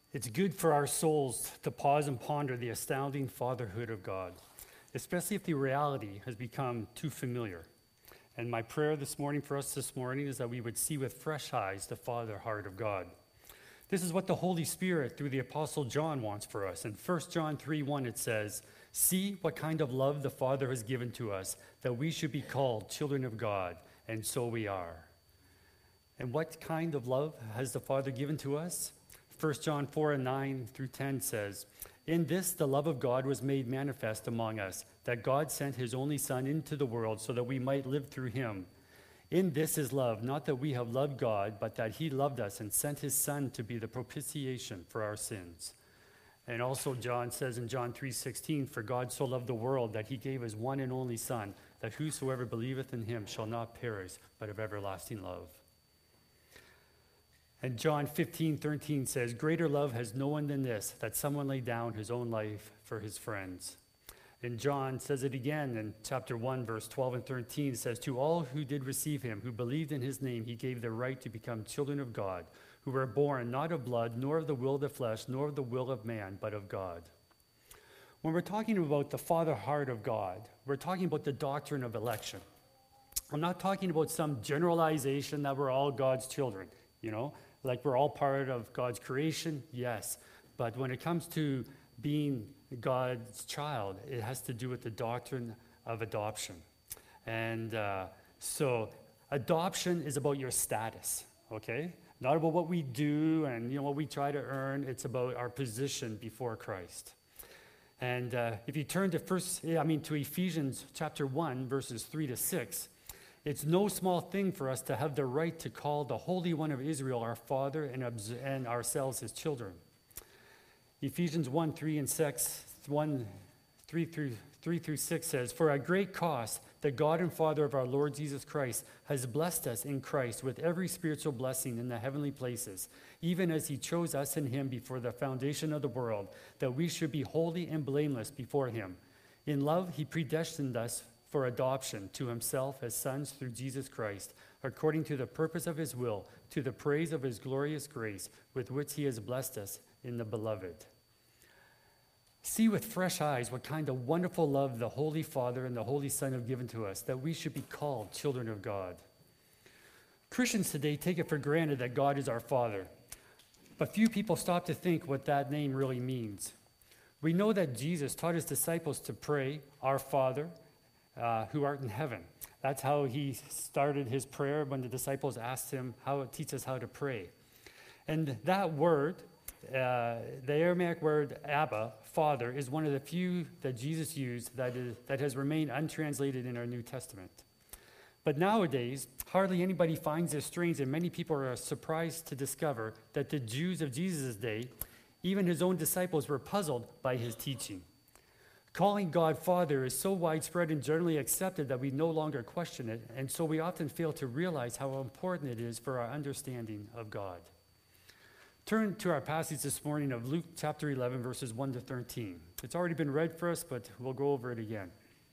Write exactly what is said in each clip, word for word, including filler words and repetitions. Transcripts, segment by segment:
It's good for our souls to pause and ponder the astounding fatherhood of God, especially if the reality has become too familiar. And my prayer this morning for us this morning is that we would see with fresh eyes the father heart of God. This is what the Holy Spirit, through the Apostle John, wants for us. In First John three one, it says, "See what kind of love the Father has given to us, that we should be called children of God, and so we are." And what kind of love has the Father given to us? First John four and nine through ten says, "In this the love of God was made manifest among us, that God sent his only Son into the world so that we might live through him. In this is love, not that we have loved God, but that he loved us and sent his Son to be the propitiation for our sins." And also John says in John three sixteen, "For God so loved the world that he gave his one and only Son, that whosoever believeth in him shall not perish, but have everlasting love." And John fifteen thirteen says, "Greater love has no one than this, that someone lay down his own life for his friends." And John says it again in chapter one, verse twelve and thirteen. It says, "To all who did receive him, who believed in his name, he gave the right to become children of God, who were born not of blood, nor of the will of the flesh, nor of the will of man, but of God." When we're talking about the father heart of God, we're talking about the doctrine of election. I'm not talking about some generalization that we're all God's children, you know, like we're all part of God's creation, yes. But when it comes to being God's child, it has to do with the doctrine of adoption. And uh, so adoption is about your status, okay? Not about what we do and you know what we try to earn. It's about our position before Christ. And uh, if you turn to first, I mean to Ephesians chapter one, verses three to six, it's no small thing for us to have the right to call the Holy One of Israel our Father and, obs- and ourselves his children. Ephesians one, three and six, one, three through three through six says, "For at great cost, the God and Father of our Lord Jesus Christ has blessed us in Christ with every spiritual blessing in the heavenly places, even as he chose us in him before the foundation of the world, that we should be holy and blameless before him. In love, he predestined us for adoption to himself as sons through Jesus Christ, according to the purpose of his will, to the praise of his glorious grace, with which he has blessed us in the beloved." See with fresh eyes what kind of wonderful love the Holy Father and the Holy Son have given to us, that we should be called children of God. Christians today take it for granted that God is our Father, but few people stop to think what that name really means. We know that Jesus taught his disciples to pray, "Our Father, uh, who art in heaven." That's how he started his prayer when the disciples asked him, "How teach us how to pray." And that word, Uh, the Aramaic word Abba, Father, is one of the few that Jesus used that, is, that has remained untranslated in our New Testament. But nowadays, hardly anybody finds this strange, and many people are surprised to discover that the Jews of Jesus' day, even his own disciples, were puzzled by his teaching. Calling God Father is so widespread and generally accepted that we no longer question it, and so we often fail to realize how important it is for our understanding of God. Turn to our passage this morning of Luke chapter eleven, verses one to thirteen. It's already been read for us, but we'll go over it again.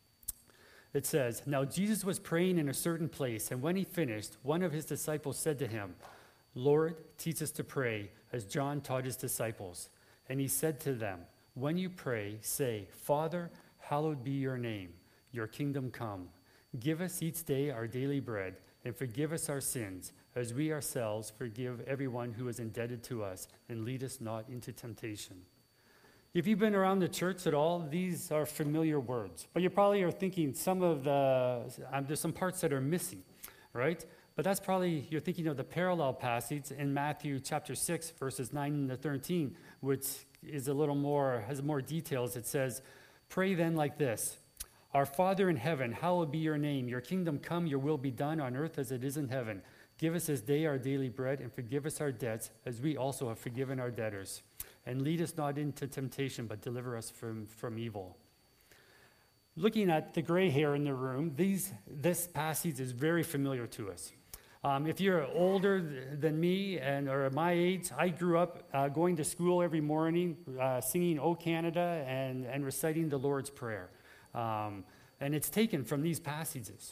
It says, "Now Jesus was praying in a certain place, and when he finished, one of his disciples said to him, 'Lord, teach us to pray, as John taught his disciples.' And he said to them, 'When you pray, say, Father, hallowed be your name. Your kingdom come. Give us each day our daily bread, and forgive us our sins, as we ourselves forgive everyone who is indebted to us, and lead us not into temptation.'" If you've been around the church at all, these are familiar words. But you probably are thinking some of the, um, there's some parts that are missing, right? But that's probably, you're thinking of the parallel passage in Matthew chapter six, verses nine to thirteen, which is a little more, has more details. It says, "Pray then like this. Our Father in heaven, hallowed be your name. Your kingdom come, your will be done on earth as it is in heaven. Give us this day our daily bread, and forgive us our debts, as we also have forgiven our debtors. And lead us not into temptation, but deliver us from, from evil." Looking at the gray hair in the room, these, this passage is very familiar to us. Um, if you're older than me and or my age, I grew up uh, going to school every morning, uh, singing "O Canada" and, and reciting the Lord's Prayer. Um, and it's taken from these passages.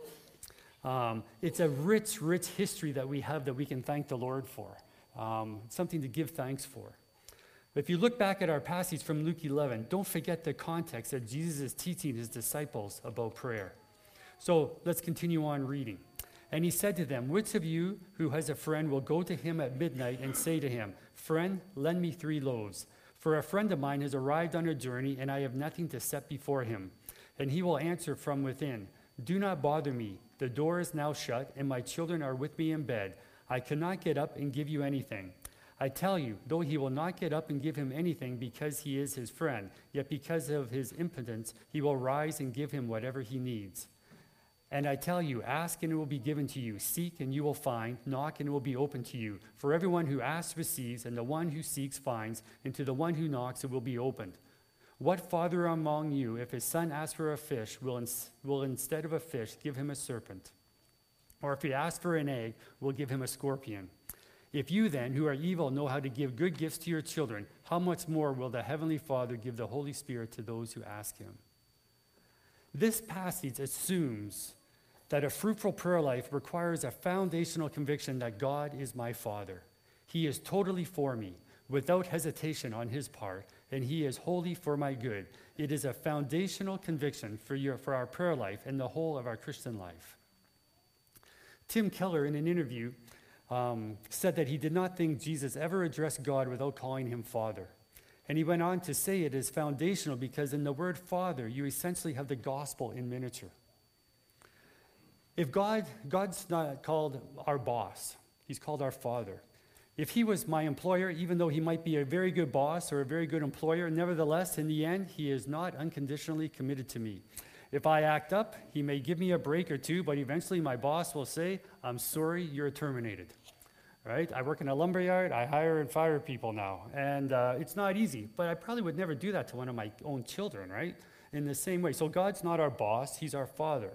Um, it's a rich, rich history that we have that we can thank the Lord for. Um, something to give thanks for. If you look back at our passage from Luke eleven, don't forget the context that Jesus is teaching his disciples about prayer. So let's continue on reading. And he said to them, which of you who has a friend will go to him at midnight and say to him, friend, lend me three loaves, for a friend of mine has arrived on a journey and I have nothing to set before him. And he will answer from within, do not bother me. The door is now shut and my children are with me in bed. I cannot get up and give you anything. I tell you, though he will not get up and give him anything because he is his friend, yet because of his impotence, he will rise and give him whatever he needs. And I tell you, ask and it will be given to you. Seek and you will find. Knock and it will be opened to you. For everyone who asks receives, and the one who seeks finds, and to the one who knocks it will be opened. What father among you, if his son asks for a fish, will, ins- will instead of a fish give him a serpent? Or if he asks for an egg, will give him a scorpion? If you then, who are evil, know how to give good gifts to your children, how much more will the Heavenly Father give the Holy Spirit to those who ask him? This passage assumes that a fruitful prayer life requires a foundational conviction that God is my Father. He is totally for me, without hesitation on his part, and he is wholly for my good. It is a foundational conviction for, your, for our prayer life and the whole of our Christian life. Tim Keller, in an interview, um, said that he did not think Jesus ever addressed God without calling him Father. And he went on to say it is foundational because in the word Father, you essentially have the gospel in miniature. If God, God's not called our boss, he's called our Father. If he was my employer, even though he might be a very good boss or a very good employer, nevertheless, in the end, he is not unconditionally committed to me. If I act up, he may give me a break or two, but eventually my boss will say, I'm sorry, you're terminated. Right? I work in a lumber yard, I hire and fire people now, and uh, it's not easy, but I probably would never do that to one of my own children, right? In the same way. So God's not our boss, he's our Father.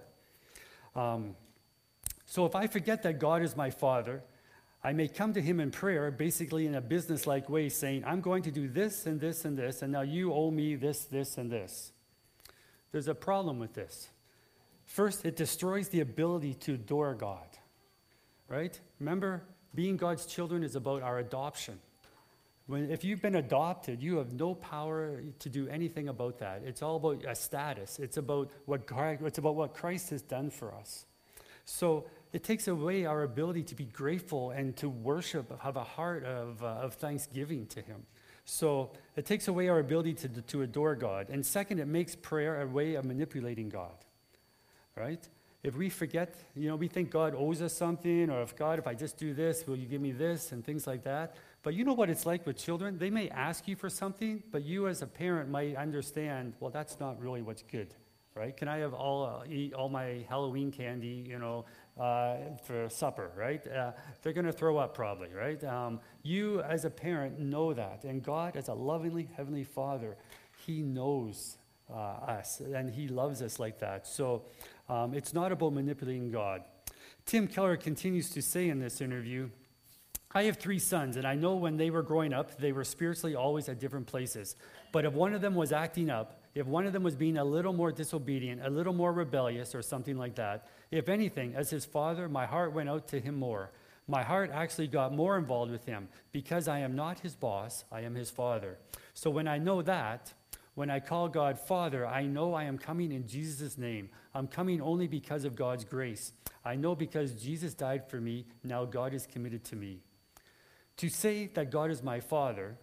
Um, so if I forget that God is my Father, I may come to him in prayer, basically in a business-like way, saying, I'm going to do this and this and this, and now you owe me this, this, and this. There's a problem with this. First, it destroys the ability to adore God, right? Remember, being God's children is about our adoption. When, if you've been adopted, you have no power to do anything about that. It's all about a status. It's about what Christ, it's about what Christ has done for us. So it takes away our ability to be grateful and to worship, have a heart of, uh, of thanksgiving to him. So it takes away our ability to, to adore God. And second, it makes prayer a way of manipulating God, right? If we forget, you know, we think God owes us something, or if God, if I just do this, will you give me this, and things like that. But you know what it's like with children? They may ask you for something, but you as a parent might understand, well, that's not really what's good, right? Can I have all uh, eat all my Halloween candy, you know, uh, for supper, right? Uh, they're going to throw up probably, right? Um, you as a parent know that, and God as a lovingly Heavenly Father, he knows uh, us, and he loves us like that. So um, it's not about manipulating God. Tim Keller continues to say in this interview, I have three sons, and I know when they were growing up, they were spiritually always at different places. But if one of them was acting up, if one of them was being a little more disobedient, a little more rebellious, or something like that, if anything, as his father, my heart went out to him more. My heart actually got more involved with him. Because I am not his boss, I am his father. So when I know that, when I call God Father, I know I am coming in Jesus' name. I'm coming only because of God's grace. I know because Jesus died for me, now God is committed to me. To say that God is my Father,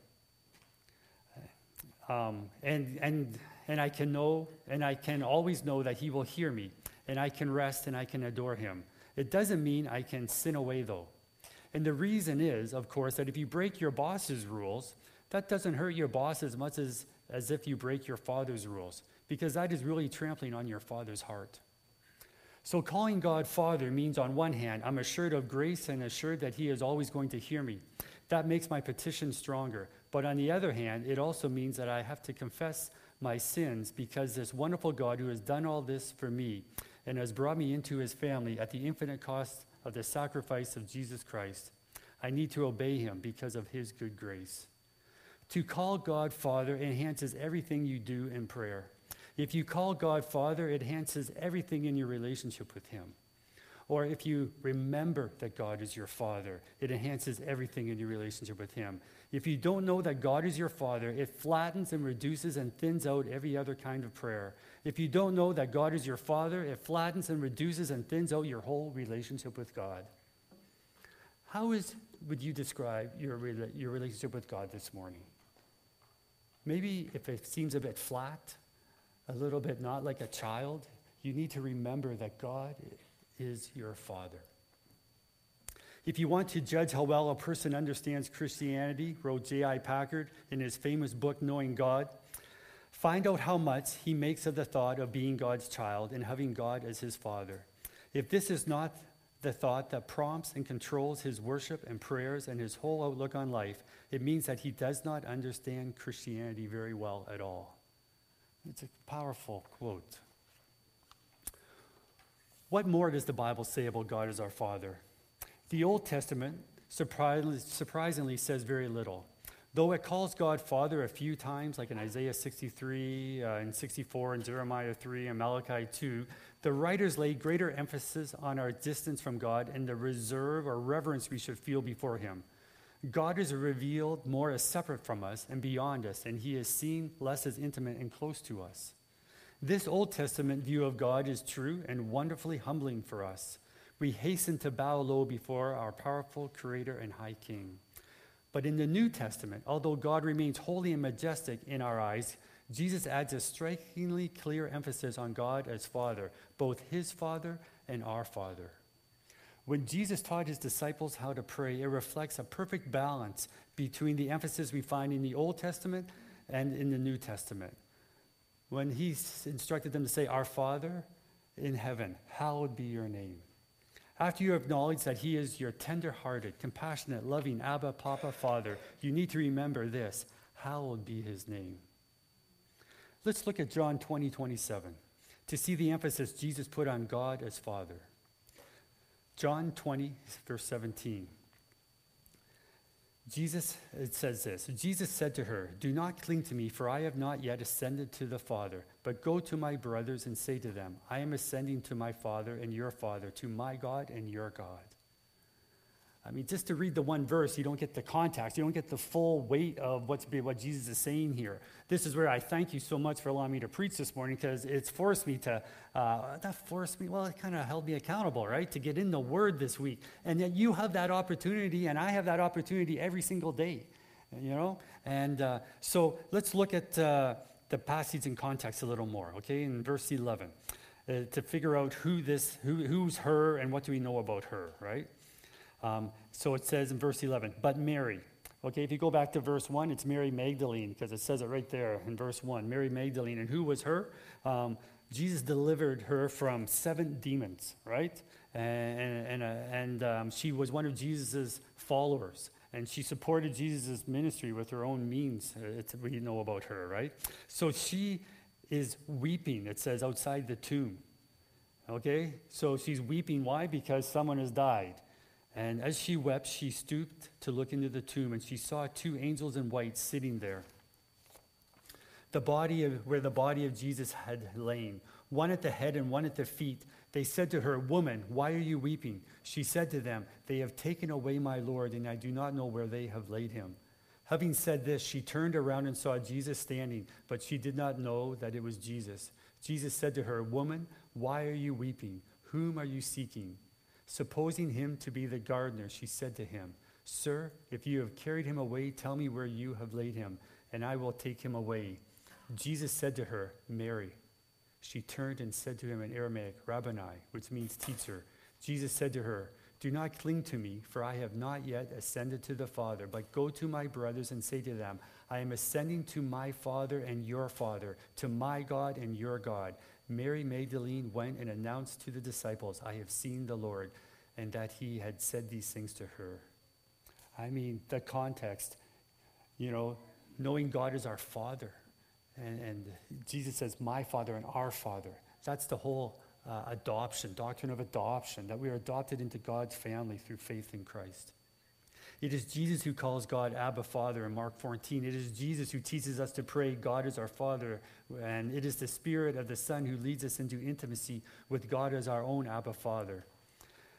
um, and and and I can know, and I can always know that he will hear me, and I can rest and I can adore him. It doesn't mean I can sin away, though. And the reason is, of course, that if you break your boss's rules, that doesn't hurt your boss as much as, as if you break your father's rules, because that is really trampling on your father's heart. So calling God Father means, on one hand, I'm assured of grace and assured that he is always going to hear me. That makes my petition stronger. But on the other hand, it also means that I have to confess my sins, because this wonderful God who has done all this for me and has brought me into his family at the infinite cost of the sacrifice of Jesus Christ, I need to obey him because of his good grace. To call God Father enhances everything you do in prayer. If you call God Father, it enhances everything in your relationship with him. Or if you remember that God is your Father, it enhances everything in your relationship with Him. If you don't know that God is your Father, it flattens and reduces and thins out every other kind of prayer. If you don't know that God is your Father, it flattens and reduces and thins out your whole relationship with God. How is, would you describe your, rela- your relationship with God this morning? Maybe if it seems a bit flat, a little bit not like a child, you need to remember that God is your Father. If you want to judge how well a person understands Christianity, wrote J I Packard in his famous book, Knowing God, find out how much he makes of the thought of being God's child and having God as his Father. If this is not the thought that prompts and controls his worship and prayers and his whole outlook on life, it means that he does not understand Christianity very well at all. It's a powerful quote. What more does the Bible say about God as our Father? The Old Testament surprisingly, surprisingly says very little. Though it calls God Father a few times, like in Isaiah sixty-three, uh, and sixty-four, and Jeremiah three, and Malachi two, the writers lay greater emphasis on our distance from God and the reserve or reverence we should feel before Him. God is revealed more as separate from us and beyond us, and He is seen less as intimate and close to us. This Old Testament view of God is true and wonderfully humbling for us. We hasten to bow low before our powerful Creator and High King. But in the New Testament, although God remains holy and majestic in our eyes, Jesus adds a strikingly clear emphasis on God as Father, both His Father and our Father. When Jesus taught His disciples how to pray, it reflects a perfect balance between the emphasis we find in the Old Testament and in the New Testament. When He instructed them to say, "Our Father in heaven, hallowed be your name." After you acknowledge that He is your tender-hearted, compassionate, loving Abba, Papa, Father, you need to remember this: hallowed be His name. Let's look at John twenty, twenty-seven to see the emphasis Jesus put on God as Father. John twenty, verse seventeen. Jesus, it says this, Jesus said to her, "Do not cling to me, for I have not yet ascended to the Father, but go to my brothers and say to them, I am ascending to my Father and your Father, to my God and your God." I mean, just to read the one verse, you don't get the context. You don't get the full weight of what's what Jesus is saying here. This is where I thank you so much for allowing me to preach this morning, because it's forced me to, uh, not forced me, well, it kind of held me accountable, right, to get in the Word this week. And yet you have that opportunity, and I have that opportunity every single day, you know? And uh, so let's look at uh, the passage in context a little more, okay, in verse eleven, uh, to figure out who this, who, who's her and what do we know about her, right? Um, so it says in verse eleven, but Mary. Okay, if you go back to verse one, it's Mary Magdalene, because it says it right there in verse one, Mary Magdalene. And who was her? Um, Jesus delivered her from seven demons, right? And, and, uh, and um, she was one of Jesus' followers. And she supported Jesus' ministry with her own means. It's, we know about her, right? So she is weeping, it says, outside the tomb. Okay? So she's weeping. Why? Because someone has died. And as she wept, she stooped to look into the tomb, and she saw two angels in white sitting there, the body of, where the body of Jesus had lain, one at the head and one at the feet. They said to her, "Woman, why are you weeping?" She said to them, "They have taken away my Lord, and I do not know where they have laid him." Having said this, she turned around and saw Jesus standing, but she did not know that it was Jesus. Jesus said to her, "Woman, why are you weeping? Whom are you seeking?" Supposing him to be the gardener, she said to him, "Sir, if you have carried him away, tell me where you have laid him, and I will take him away." Jesus said to her, "Mary." She turned and said to him in Aramaic, "Rabboni," which means teacher. Jesus said to her, "Do not cling to me, for I have not yet ascended to the Father, but go to my brothers and say to them, I am ascending to my Father and your Father, to my God and your God." Mary Magdalene went and announced to the disciples, "I have seen the Lord," and that he had said these things to her. I mean, the context, you know, knowing God is our Father. And, and Jesus says, "My Father and our Father." That's the whole uh, adoption, doctrine of adoption, that we are adopted into God's family through faith in Christ. It is Jesus who calls God Abba Father in Mark fourteen. It is Jesus who teaches us to pray, "God is our Father." And it is the Spirit of the Son who leads us into intimacy with God as our own Abba Father.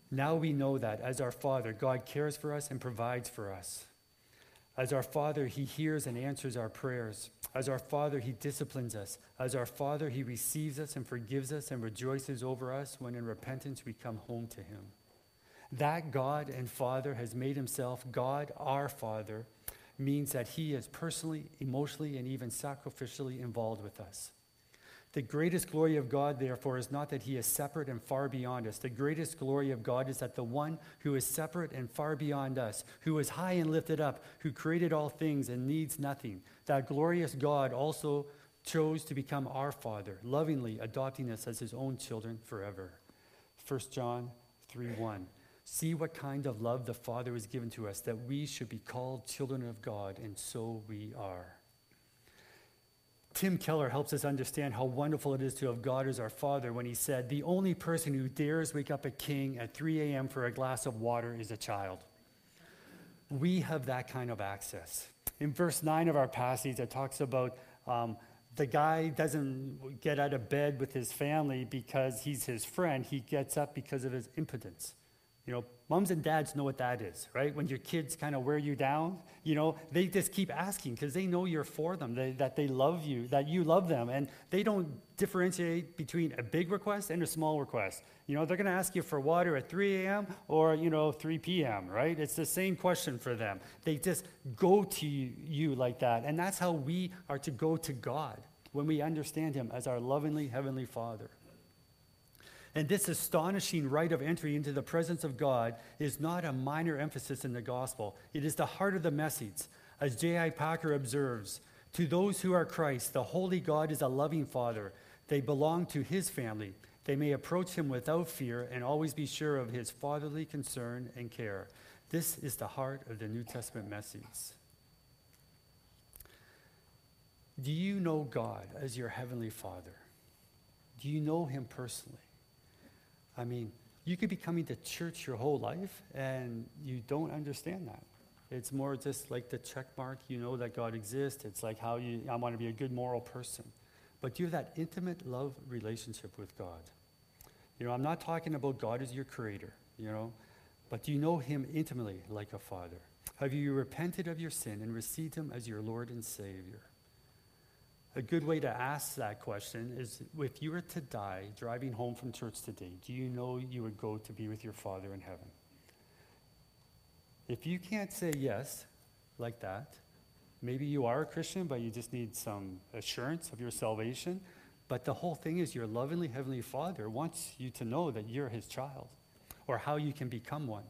Now we know that as our Father, God cares for us and provides for us. As our Father, he hears and answers our prayers. As our Father, he disciplines us. As our Father, he receives us and forgives us and rejoices over us when in repentance we come home to him. That God and Father has made himself God, our Father, means that he is personally, emotionally, and even sacrificially involved with us. The greatest glory of God, therefore, is not that he is separate and far beyond us. The greatest glory of God is that the one who is separate and far beyond us, who is high and lifted up, who created all things and needs nothing, that glorious God also chose to become our Father, lovingly adopting us as his own children forever. First John three one. See what kind of love the Father has given to us, that we should be called children of God, and so we are. Tim Keller helps us understand how wonderful it is to have God as our Father when he said, the only person who dares wake up a king at three a.m. for a glass of water is a child. We have that kind of access. In verse nine of our passage, it talks about um, the guy doesn't get out of bed with his family because he's his friend. He gets up because of his impotence. You know, moms and dads know what that is, right? When your kids kind of wear you down, you know, they just keep asking because they know you're for them, they, that they love you, that you love them, and they don't differentiate between a big request and a small request. You know, they're going to ask you for water at three a.m. or, you know, three p.m., right? It's the same question for them. They just go to you like that, and that's how we are to go to God when we understand him as our lovingly Heavenly Father. And this astonishing right of entry into the presence of God is not a minor emphasis in the gospel. It is the heart of the message. As J I Packer observes, to those who are Christ, the holy God is a loving Father. They belong to his family. They may approach him without fear and always be sure of his fatherly concern and care. This is the heart of the New Testament message. Do you know God as your Heavenly Father? Do you know him personally? I mean, you could be coming to church your whole life and you don't understand that. It's more just like the check mark, you know that God exists. It's like how you, I want to be a good moral person. But do you have that intimate love relationship with God? You know, I'm not talking about God as your creator, you know, but do you know him intimately like a father? Have you repented of your sin and received him as your Lord and Savior? A good way to ask that question is, if you were to die driving home from church today, do you know you would go to be with your Father in heaven? If you can't say yes like that, maybe you are a Christian, but you just need some assurance of your salvation. But the whole thing is your lovingly Heavenly Father wants you to know that you're his child, or how you can become one.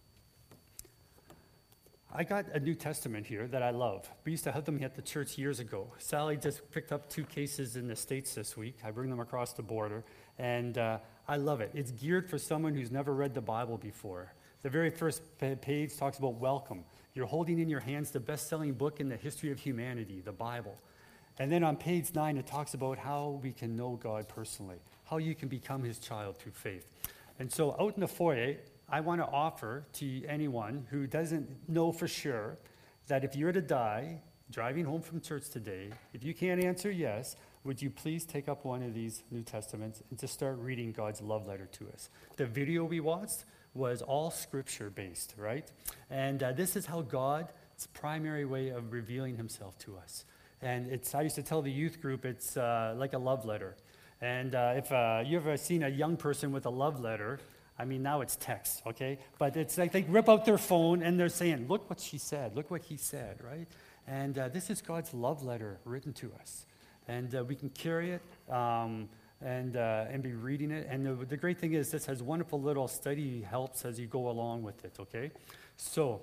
I got a New Testament here that I love. We used to have them at the church years ago. Sally just picked up two cases in the States this week. I bring them across the border, and uh, I love it. It's geared for someone who's never read the Bible before. The very first page talks about welcome. You're holding in your hands the best-selling book in the history of humanity, the Bible. And then on page nine, it talks about how we can know God personally, how you can become his child through faith. And so out in the foyer, I want to offer to anyone who doesn't know for sure that if you were to die driving home from church today, if you can't answer yes, would you please take up one of these New Testaments and just start reading God's love letter to us? The video we watched was all scripture-based, right? And uh, this is how God's primary way of revealing himself to us. And it's, I used to tell the youth group, it's uh, like a love letter. And uh, if uh, you ever seen a young person with a love letter, I mean, now it's text, okay? But it's like they rip out their phone and they're saying, look what she said, look what he said, right? And uh, this is God's love letter written to us. And uh, we can carry it um, and uh, and be reading it. And the, the great thing is this has wonderful little study helps as you go along with it, okay? So,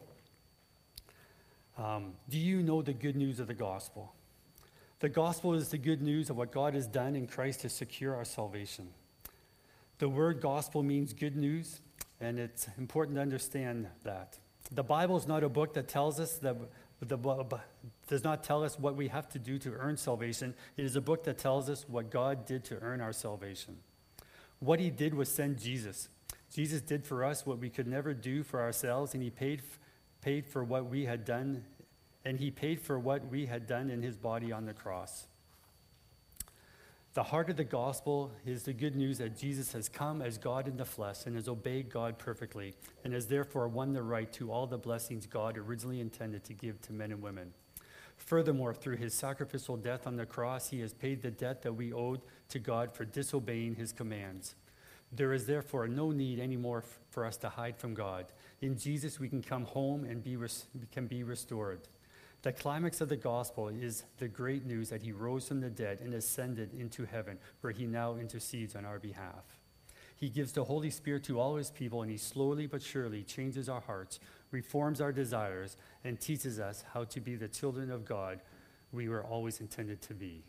um, do you know the good news of the gospel? The gospel is the good news of what God has done in Christ to secure our salvation. The word gospel means good news, and it's important to understand that. The Bible is not a book that tells us that the does not tell us what we have to do to earn salvation. It is a book that tells us what God did to earn our salvation. What he did was send Jesus. Jesus did for us what we could never do for ourselves, and he paid paid for what we had done, and he paid for what we had done in his body on the cross. The heart of the gospel is the good news that Jesus has come as God in the flesh and has obeyed God perfectly and has therefore won the right to all the blessings God originally intended to give to men and women. Furthermore, through his sacrificial death on the cross, he has paid the debt that we owed to God for disobeying his commands. There is therefore no need anymore f- for us to hide from God. In Jesus, we can come home and be res- can be restored. The climax of the gospel is the great news that he rose from the dead and ascended into heaven, where he now intercedes on our behalf. He gives the Holy Spirit to all his people, and he slowly but surely changes our hearts, reforms our desires, and teaches us how to be the children of God we were always intended to be.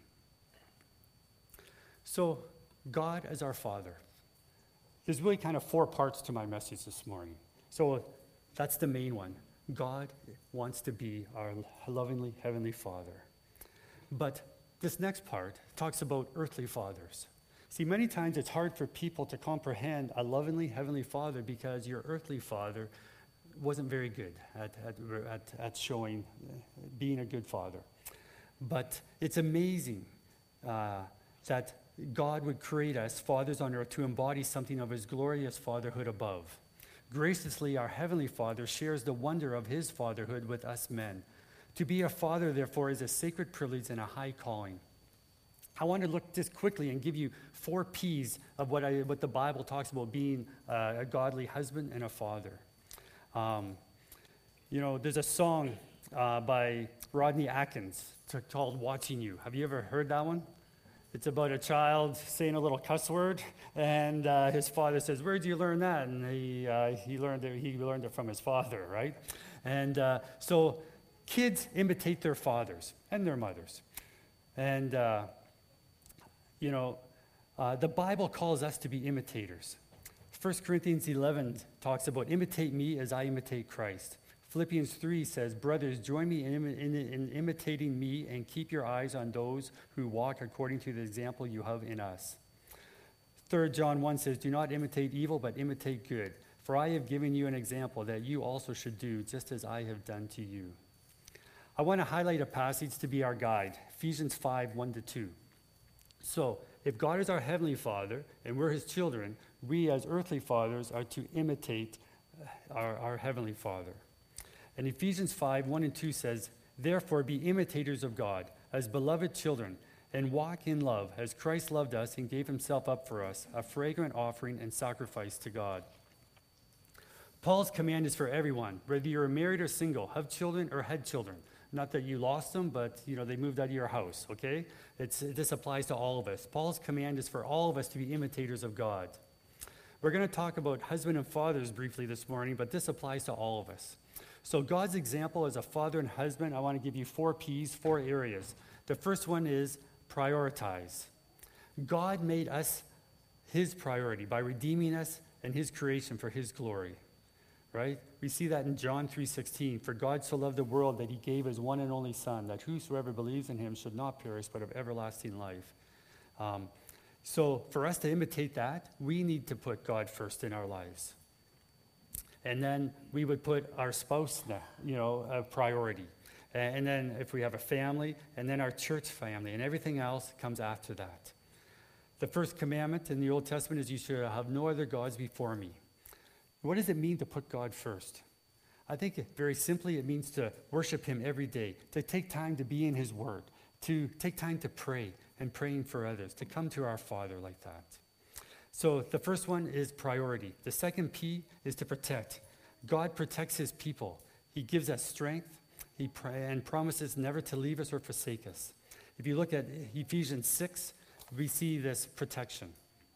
So, God as our Father. There's really kind of four parts to my message this morning. So, that's the main one. God wants to be our lovingly heavenly Father. But this next part talks about earthly fathers. See, many times it's hard for people to comprehend a lovingly heavenly Father because your earthly father wasn't very good at, at, at, at showing, uh, being a good father. But it's amazing uh, that God would create us, fathers on earth, to embody something of his glorious fatherhood above. Graciously, our Heavenly Father shares the wonder of his fatherhood with us men. To be a father, therefore, is a sacred privilege and a high calling. I want to look just quickly and give you four P's of what, I, what the Bible talks about being uh, a godly husband and a father. Um, you know, there's a song uh, by Rodney Atkins t- called Watching You. Have you ever heard that one? It's about a child saying a little cuss word, and uh, his father says, "Where did you learn that?" And he uh, he learned it. He learned it from his father, right? And uh, so, kids imitate their fathers and their mothers, and uh, you know, uh, the Bible calls us to be imitators. First Corinthians eleven talks about imitate me as I imitate Christ. Philippians three says, brothers, join me in, in, in imitating me and keep your eyes on those who walk according to the example you have in us. Third John one says, do not imitate evil, but imitate good. For I have given you an example that you also should do, just as I have done to you. I want to highlight a passage to be our guide, Ephesians five, one to two. So, if God is our Heavenly Father and we're his children, we as earthly fathers are to imitate our, our Heavenly Father. And Ephesians five, one and two says, therefore be imitators of God as beloved children and walk in love as Christ loved us and gave himself up for us, a fragrant offering and sacrifice to God. Paul's command is for everyone, whether you're married or single, have children or had children. Not that you lost them, but you know they moved out of your house, okay? It's, this applies to all of us. Paul's command is for all of us to be imitators of God. We're going to talk about husband and fathers briefly this morning, but this applies to all of us. So God's example as a father and husband, I want to give you four P's, four areas. The first one is prioritize. God made us his priority by redeeming us and his creation for his glory, right? We see that in John three sixteen. For God so loved the world that he gave his one and only Son, that whosoever believes in him should not perish but have everlasting life. Um, so for us to imitate that, we need to put God first in our lives. And then we would put our spouse, you know, a priority. And then if we have a family, and then our church family, and everything else comes after that. The first commandment in the Old Testament is you shall have no other gods before me. What does it mean to put God first? I think it, very simply it means to worship him every day, to take time to be in his word, to take time to pray and praying for others, to come to our Father like that. So the first one is priority. The second P is to protect. God protects his people. He gives us strength he pr- and promises never to leave us or forsake us. If you look at Ephesians six, we see this protection.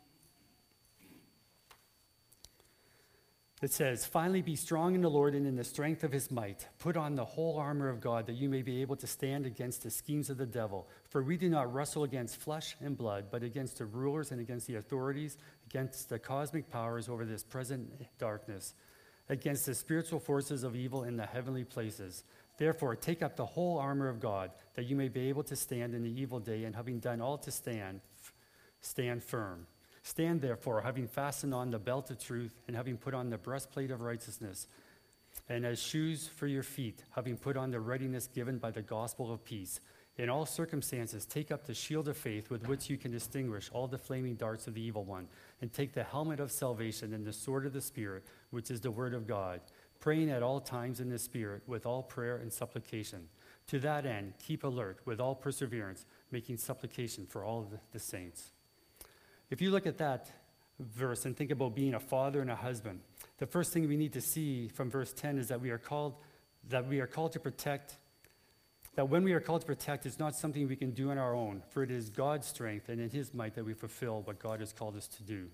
It says, finally be strong in the Lord and in the strength of his might. Put on the whole armor of God that you may be able to stand against the schemes of the devil. For we do not wrestle against flesh and blood, but against the rulers and against the authorities, against the cosmic powers over this present darkness, against the spiritual forces of evil in the heavenly places. Therefore, take up the whole armor of God that you may be able to stand in the evil day, and having done all to stand, f- stand firm. Stand therefore, having fastened on the belt of truth, and having put on the breastplate of righteousness, and as shoes for your feet, having put on the readiness given by the gospel of peace. In all circumstances, take up the shield of faith with which you can distinguish all the flaming darts of the evil one, and take the helmet of salvation and the sword of the Spirit, which is the word of God, praying at all times in the Spirit with all prayer and supplication. To that end, keep alert with all perseverance, making supplication for all the, the saints. If you look at that verse and think about being a father and a husband, the first thing we need to see from verse ten is that we are called that we are called to protect. That when we are called to protect, it's not something we can do on our own, for it is God's strength and in his might that we fulfill what God has called us to do.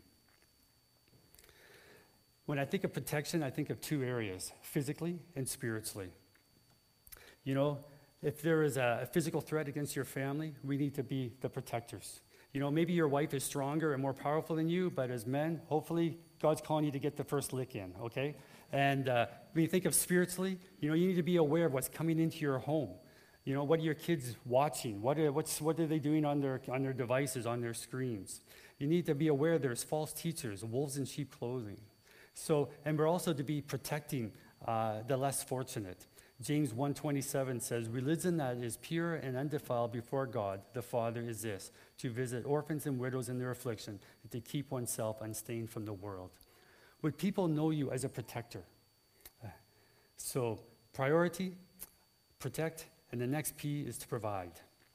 When I think of protection, I think of two areas, physically and spiritually. You know, if there is a physical threat against your family, we need to be the protectors. You know, maybe your wife is stronger and more powerful than you, but as men, hopefully, God's calling you to get the first lick in, okay? And uh, when you think of spiritually, you know, you need to be aware of what's coming into your home. You know, what are your kids watching? What are, what's, what are they doing on their, on their devices, on their screens? You need to be aware there's false teachers, wolves in sheep clothing. So, and we're also to be protecting uh, the less fortunate. James one twenty-seven says, religion that is pure and undefiled before God, the Father, is this, to visit orphans and widows in their affliction, and to keep oneself unstained from the world. Would people know you as a protector? Uh, so, priority, protect, and the next P is to provide.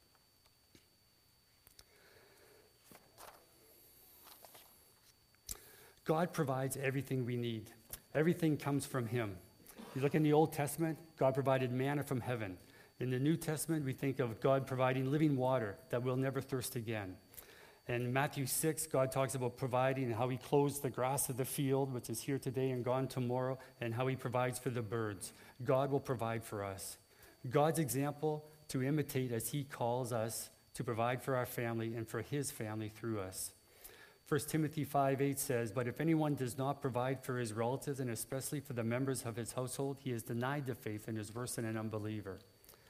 God provides everything we need. Everything comes from him. You look in the Old Testament, God provided manna from heaven. In the New Testament, we think of God providing living water that we'll never thirst again. In Matthew six, God talks about providing how he clothes the grass of the field, which is here today and gone tomorrow, and how he provides for the birds. God will provide for us. God's example to imitate as he calls us to provide for our family and for his family through us. First Timothy five eight says, but if anyone does not provide for his relatives and especially for the members of his household, he is denied the faith and is worse than an unbeliever.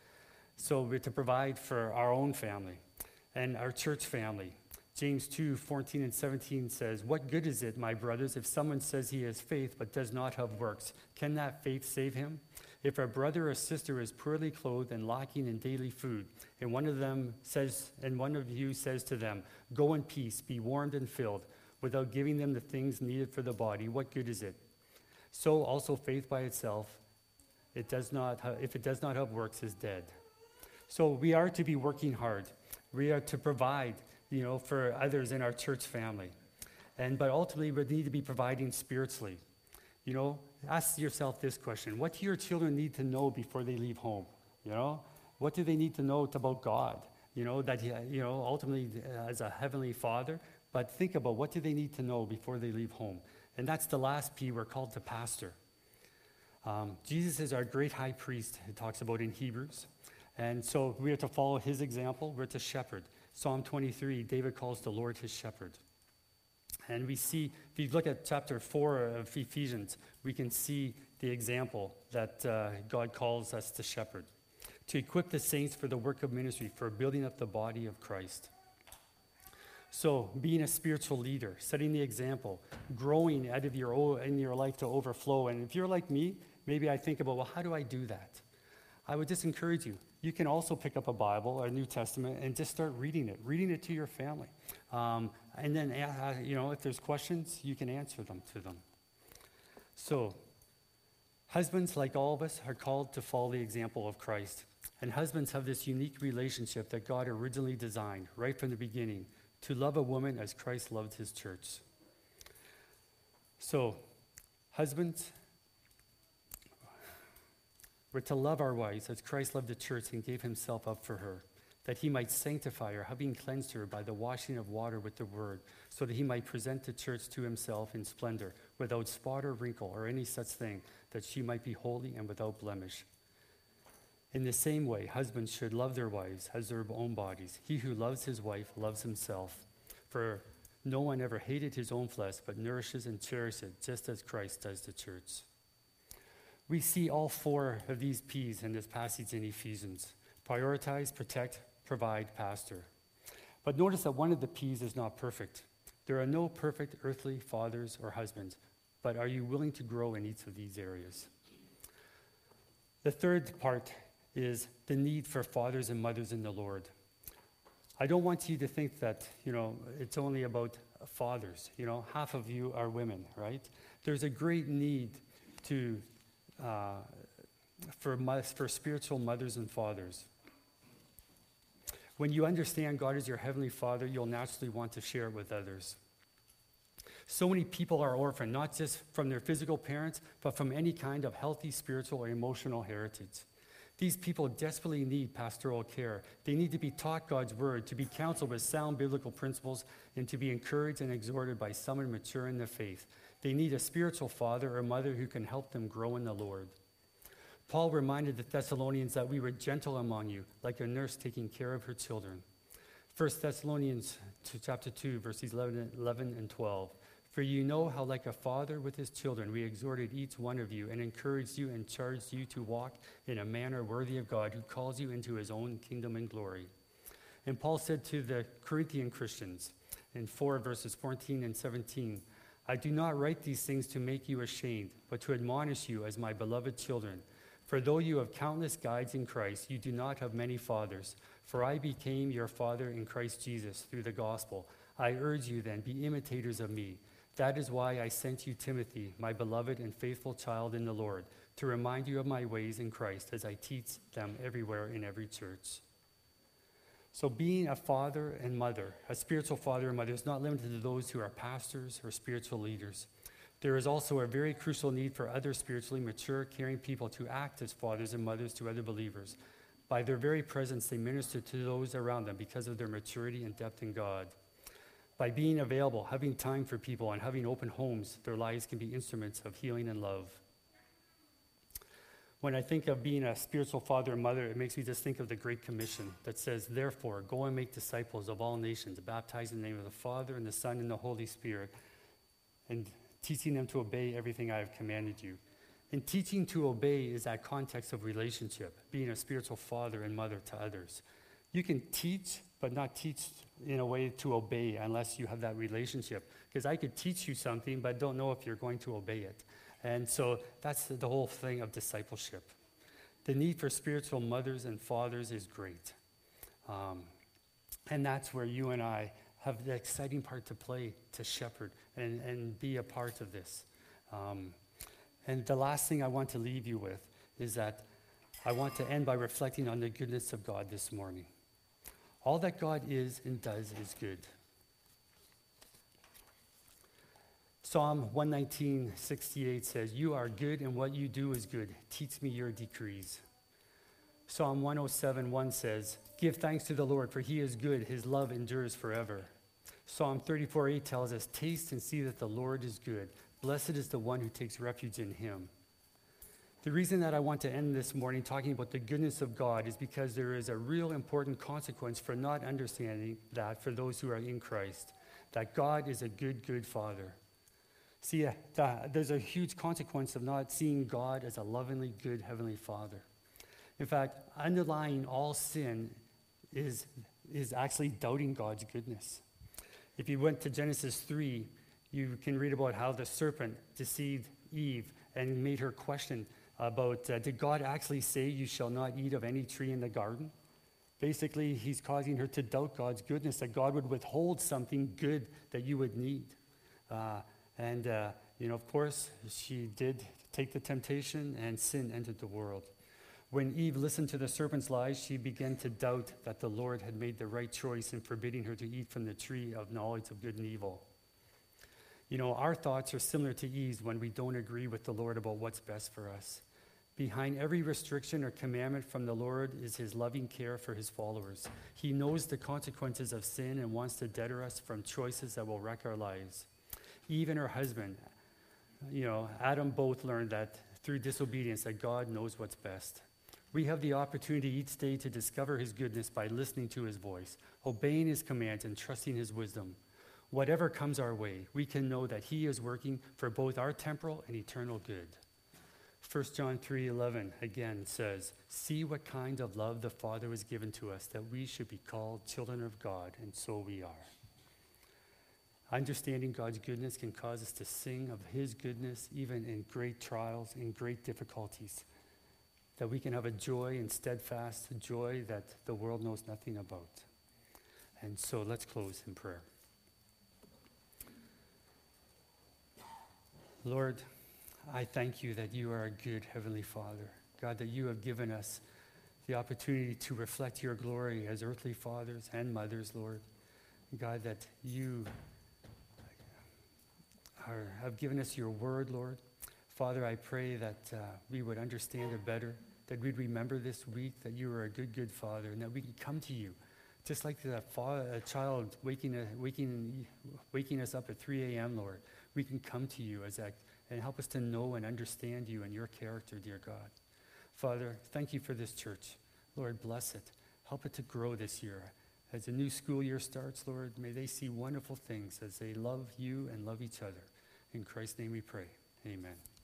So we're to provide for our own family and our church family. James two fourteen and seventeen says, what good is it, my brothers, if someone says he has faith but does not have works? Can that faith save him? If a brother or sister is poorly clothed and lacking in daily food, and one of them says, and one of you says to them, go in peace, be warmed and filled, without giving them the things needed for the body, what good is it? So also faith by itself, it does not, ha- if it does not have works, is dead. So we are to be working hard. We are to provide, you know, for others in our church family. And but ultimately, we need to be providing spiritually. You know, ask yourself this question: what do your children need to know before they leave home? You know, what do they need to know about God? You know, that he, you know, ultimately as a heavenly Father. But think about what do they need to know before they leave home? And that's the last P. We're called to pastor. Um, Jesus is our great high priest. It talks about in Hebrews. And so we are to follow his example. We're to shepherd. Psalm twenty-three, David calls the Lord his shepherd. And we see, if you look at chapter four of Ephesians, we can see the example that uh, God calls us to shepherd, to equip the saints for the work of ministry, for building up the body of Christ. So being a spiritual leader, setting the example, growing out of your own, in your life to overflow. And if you're like me, maybe I think about, well, how do I do that? I would just encourage you. You can also pick up a Bible or a New Testament and just start reading it, reading it to your family. Um, and then, uh, you know, if there's questions, you can answer them to them. So, husbands, like all of us, are called to follow the example of Christ. And husbands have this unique relationship that God originally designed right from the beginning, to love a woman as Christ loved his church. So, husbands, we're to love our wives as Christ loved the church and gave himself up for her, that he might sanctify her, having cleansed her by the washing of water with the word, so that he might present the church to himself in splendor, without spot or wrinkle or any such thing, that she might be holy and without blemish. In the same way, husbands should love their wives as their own bodies. He who loves his wife loves himself. For no one ever hated his own flesh, but nourishes and cherishes it, just as Christ does the church. We see all four of these P's in this passage in Ephesians: prioritize, protect, provide, pastor. But notice that one of the P's is not perfect. There are no perfect earthly fathers or husbands, but are you willing to grow in each of these areas? The third part is the need for fathers and mothers in the Lord. I don't want you to think that, you know, it's only about fathers. You know, half of you are women, right? There's a great need to uh, for, mo- for spiritual mothers and fathers. When you understand God is your heavenly Father, you'll naturally want to share it with others. So many people are orphaned, not just from their physical parents, but from any kind of healthy spiritual or emotional heritage. These people desperately need pastoral care. They need to be taught God's word, to be counseled with sound biblical principles, and to be encouraged and exhorted by someone mature in the faith. They need a spiritual father or mother who can help them grow in the Lord. Paul reminded the Thessalonians that we were gentle among you, like a nurse taking care of her children. First Thessalonians two, chapter two, verses eleven and twelve. For you know how like a father with his children, we exhorted each one of you and encouraged you and charged you to walk in a manner worthy of God who calls you into his own kingdom and glory. And Paul said to the Corinthian Christians in four verses fourteen and seventeen, I do not write these things to make you ashamed, but to admonish you as my beloved children. For though you have countless guides in Christ, you do not have many fathers. For I became your father in Christ Jesus through the gospel. I urge you then, be imitators of me. That is why I sent you Timothy, my beloved and faithful child in the Lord, to remind you of my ways in Christ as I teach them everywhere in every church. So being a father and mother, a spiritual father and mother, is not limited to those who are pastors or spiritual leaders. There is also a very crucial need for other spiritually mature, caring people to act as fathers and mothers to other believers. By their very presence, they minister to those around them because of their maturity and depth in God. By being available, having time for people, and having open homes, their lives can be instruments of healing and love. When I think of being a spiritual father and mother, it makes me just think of the Great Commission that says, therefore, go and make disciples of all nations, baptize in the name of the Father and the Son and the Holy Spirit, and teaching them to obey everything I have commanded you. And teaching to obey is that context of relationship, being a spiritual father and mother to others. You can teach, but not teach in a way to obey unless you have that relationship. Because I could teach you something, but don't know if you're going to obey it. And so that's the whole thing of discipleship. The need for spiritual mothers and fathers is great. Um, and that's where you and I have the exciting part to play, to shepherd and, and be a part of this. Um, and the last thing I want to leave you with is that I want to end by reflecting on the goodness of God this morning. All that God is and does is good. Psalm one nineteen, sixty-eight says, you are good and what you do is good. Teach me your decrees. Psalm one oh seven, one says, give thanks to the Lord, for he is good. His love endures forever. Psalm thirty-four, eight tells us, taste and see that the Lord is good. Blessed is the one who takes refuge in him. The reason that I want to end this morning talking about the goodness of God is because there is a real important consequence for not understanding that for those who are in Christ, that God is a good, good Father. See, uh, the, there's a huge consequence of not seeing God as a lovingly good Heavenly Father. In fact, underlying all sin is, is actually doubting God's goodness. If you went to Genesis three, you can read about how the serpent deceived Eve and made her question about, uh, did God actually say you shall not eat of any tree in the garden? Basically, he's causing her to doubt God's goodness, that God would withhold something good that you would need. Uh, and, uh, you know, of course, she did take the temptation and sin entered the world. When Eve listened to the serpent's lies, she began to doubt that the Lord had made the right choice in forbidding her to eat from the tree of knowledge of good and evil. You know, our thoughts are similar to Eve's when we don't agree with the Lord about what's best for us. Behind every restriction or commandment from the Lord is his loving care for his followers. He knows the consequences of sin and wants to deter us from choices that will wreck our lives. Eve and her husband, you know, Adam both learned that through disobedience that God knows what's best. We have the opportunity each day to discover his goodness by listening to his voice, obeying his commands, and trusting his wisdom. Whatever comes our way, we can know that he is working for both our temporal and eternal good. First John three eleven again says, see what kind of love the Father has given to us, that we should be called children of God, and so we are. Understanding God's goodness can cause us to sing of his goodness even in great trials and great difficulties. that we can have a joy and steadfast joy that the world knows nothing about. And so let's close in prayer. Lord, I thank you that you are a good Heavenly Father. God, that you have given us the opportunity to reflect your glory as earthly fathers and mothers, Lord. God, that you are, have given us your word, Lord. Father, I pray that uh, we would understand it better, that we'd remember this week that you are a good, good Father, and that we can come to you, just like the fa- a child waking, uh, waking, waking us up at three a.m., Lord. We can come to you as that and help us to know and understand you and your character, dear God. Father, thank you for this church. Lord, bless it. Help it to grow this year. As the new school year starts, Lord, may they see wonderful things as they love you and love each other. In Christ's name we pray. Amen.